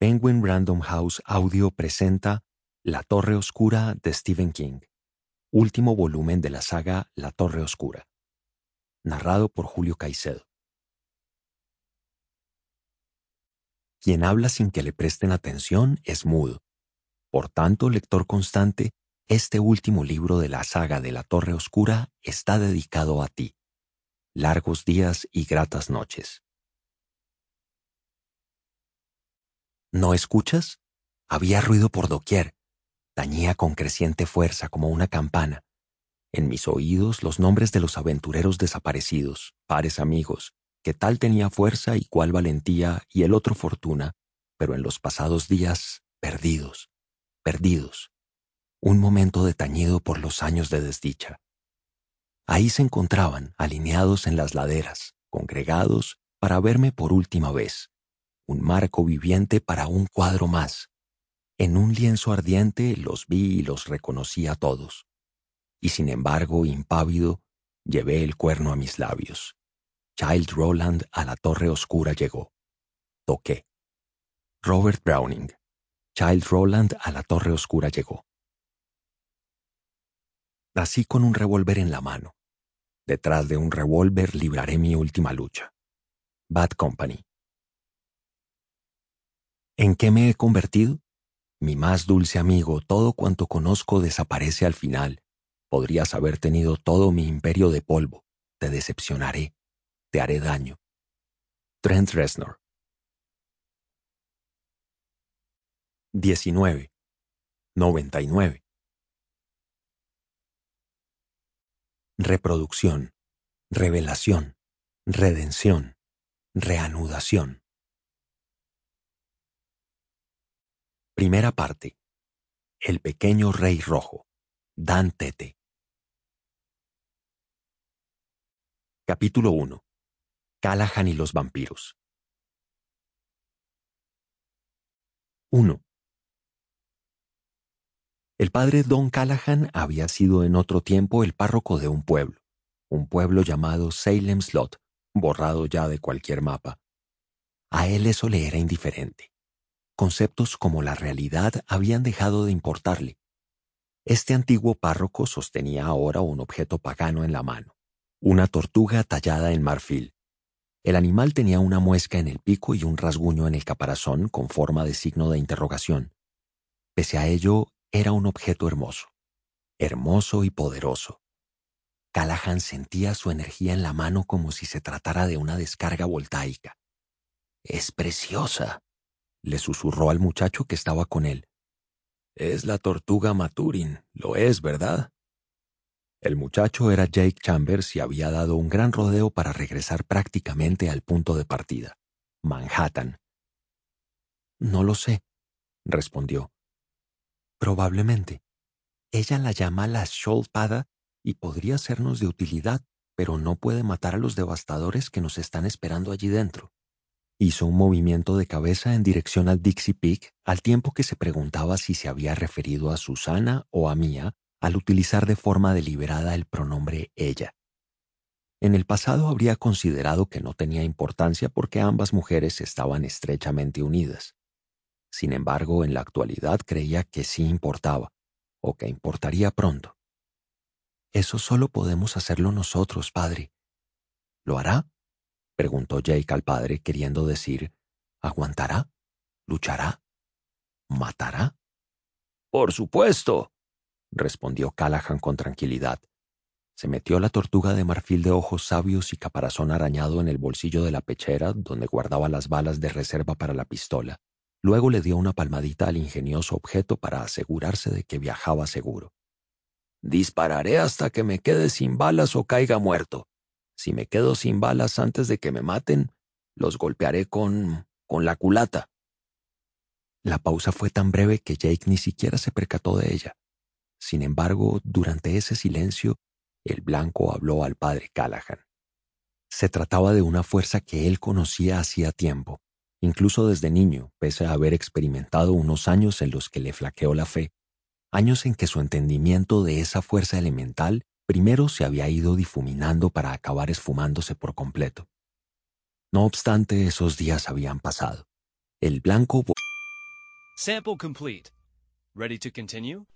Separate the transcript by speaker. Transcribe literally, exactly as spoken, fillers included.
Speaker 1: Penguin Random House Audio presenta La Torre Oscura de Stephen King, último volumen de la saga La Torre Oscura, narrado por Julio Caicedo. Quien habla sin que le presten atención es mudo. Por tanto, lector constante, este último libro de la saga de La Torre Oscura está dedicado a ti. Largos días y gratas noches. ¿No escuchas? Había ruido por doquier. Tañía con creciente fuerza como una campana. En mis oídos los nombres de los aventureros desaparecidos, pares amigos, que tal tenía fuerza y cual valentía y el otro fortuna, pero en los pasados días perdidos, perdidos. Un momento de tañido por los años de desdicha. Ahí se encontraban, alineados en las laderas, congregados para verme por última vez. Un marco viviente para un cuadro más. En un lienzo ardiente los vi y los reconocí a todos. Y sin embargo, impávido, llevé el cuerno a mis labios. Childe Roland a la Torre Oscura llegó. Toqué. Robert Browning. Childe Roland a la Torre Oscura llegó. Nací con un revólver en la mano. Detrás de un revólver libraré mi última lucha. Bad Company. ¿En qué me he convertido? Mi más dulce amigo, todo cuanto conozco desaparece al final. Podrías haber tenido todo mi imperio de polvo. Te decepcionaré. Te haré daño. Trent Reznor. diecinueve. noventa y nueve. Reproducción. Revelación. Redención. Reanudación. Primera parte. El pequeño rey rojo. Dan Tete. Capítulo uno. Callahan y los vampiros. uno. El padre Don Callahan había sido en otro tiempo el párroco de un pueblo, un pueblo llamado Salem Slot, borrado ya de cualquier mapa. A él eso le era indiferente. Conceptos como la realidad habían dejado de importarle. Este antiguo párroco sostenía ahora un objeto pagano en la mano, una tortuga tallada en marfil. El animal tenía una muesca en el pico y un rasguño en el caparazón con forma de signo de interrogación. Pese a ello, era un objeto hermoso, hermoso y poderoso. Callahan sentía su energía en la mano como si se tratara de una descarga voltaica. «Es preciosa», le susurró al muchacho que estaba con él. «Es la tortuga Maturin, lo es, ¿verdad?» El muchacho era Jake Chambers y había dado un gran rodeo para regresar prácticamente al punto de partida, Manhattan. «No lo sé», respondió. «Probablemente. Ella la llama la Shoalpada y podría sernos de utilidad, pero no puede matar a los devastadores que nos están esperando allí dentro». Hizo un movimiento de cabeza en dirección al Dixie Peak, al tiempo que se preguntaba si se había referido a Susana o a Mía al utilizar de forma deliberada el pronombre ella. En el pasado habría considerado que no tenía importancia porque ambas mujeres estaban estrechamente unidas. Sin embargo, en la actualidad creía que sí importaba, o que importaría pronto. «Eso solo podemos hacerlo nosotros, padre». «¿Lo hará?», preguntó Jake al padre, queriendo decir, ¿aguantará? ¿Luchará? ¿Matará? «Por supuesto», respondió Callahan con tranquilidad. Se metió la tortuga de marfil de ojos sabios y caparazón arañado en el bolsillo de la pechera donde guardaba las balas de reserva para la pistola. Luego le dio una palmadita al ingenioso objeto para asegurarse de que viajaba seguro. «Dispararé hasta que me quede sin balas o caiga muerto. Si me quedo sin balas antes de que me maten, los golpearé con... con la culata». La pausa fue tan breve que Jake ni siquiera se percató de ella. Sin embargo, durante ese silencio, el blanco habló al padre Callahan. Se trataba de una fuerza que él conocía hacía tiempo, incluso desde niño, pese a haber experimentado unos años en los que le flaqueó la fe, años en que su entendimiento de esa fuerza elemental primero se había ido difuminando para acabar esfumándose por completo. No obstante, esos días habían pasado. El blanco
Speaker 2: Sample complete. Ready to continue?